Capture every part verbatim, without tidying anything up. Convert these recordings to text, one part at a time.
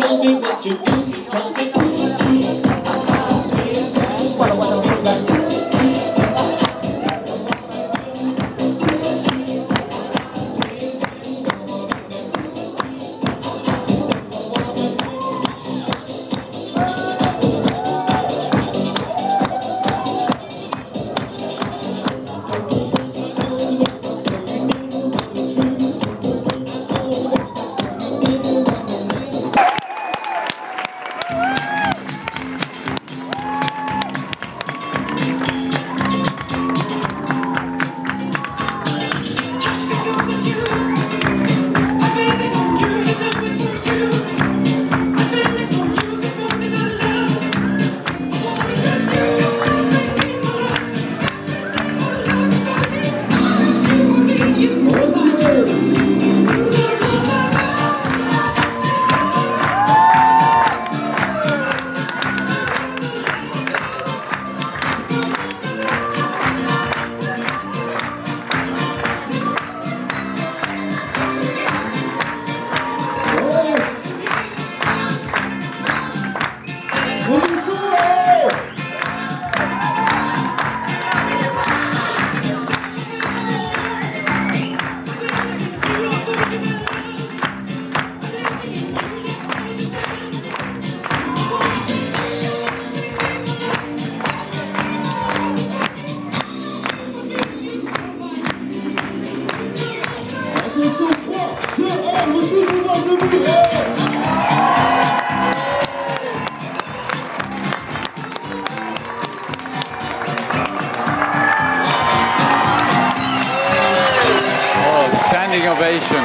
tell me what you do. Tell me what you do. What I wanna be like you. Standing ovation.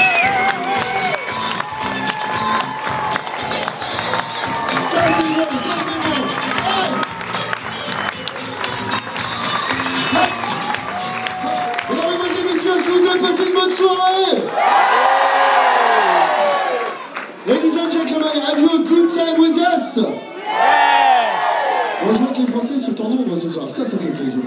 Mesdames et messieurs, est-ce que vous avez passé une bonne soirée? Ladies and gentlemen, have you a good time with us? Bon, je vois que les Français sont en nombre ce soir, ça, ça fait plaisir.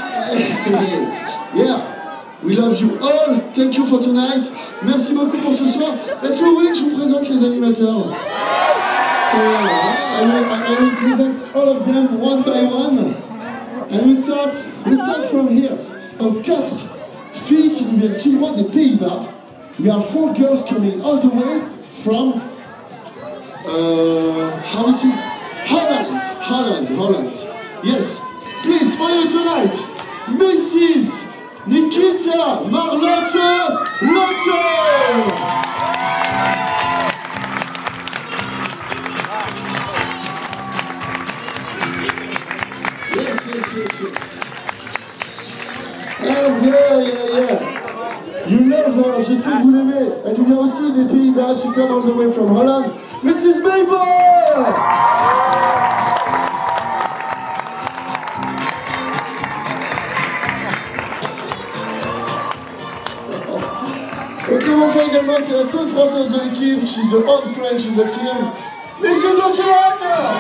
Yeah, we love you all, thank you for tonight. Merci beaucoup pour ce soir. Est-ce que vous voulez que je vous présente les animateurs? Okay, I will, I will present all of them one by one. And we start, we start from here. Donc, quatre filles qui nous viennent tout droit des Pays-Bas. We are four girls coming all the way from, uh, how is it? Holland, Holland, Holland. Yes, please, for you tonight, Missus Nikita Marlotte Lotte. Yes, yes, yes, yes. Oh, yeah, yeah, yeah. You love her, je sais que vous l'aimez. Elle nous vient aussi des Pays-Bas, she come all the way from Holland. Missus Babel! Ok, enfin également, c'est la seule française de l'équipe. She's the old French in the team. Missus Océane!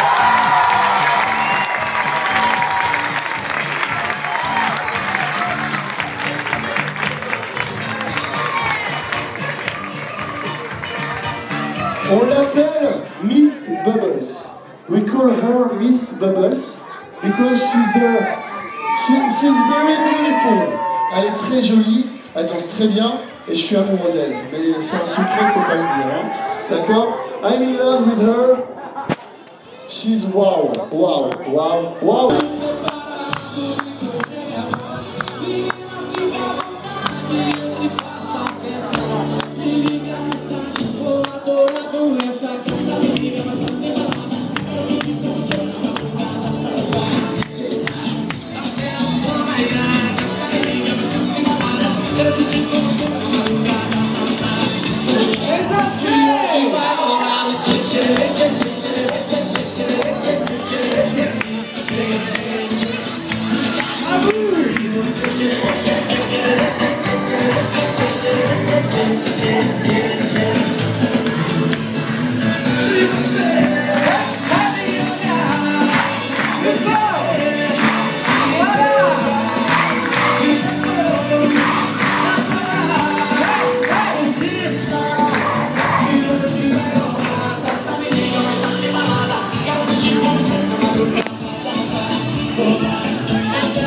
On l'appelle Miss Bubbles. We call her Miss Bubbles because she's the she, she's very beautiful. Elle est très jolie, elle danse très bien et je suis amoureux d'elle. Mais c'est un secret, faut pas le dire. Hein. D'accord? I'm in love with her. She's wow, wow, wow, wow. It's okay. Come on.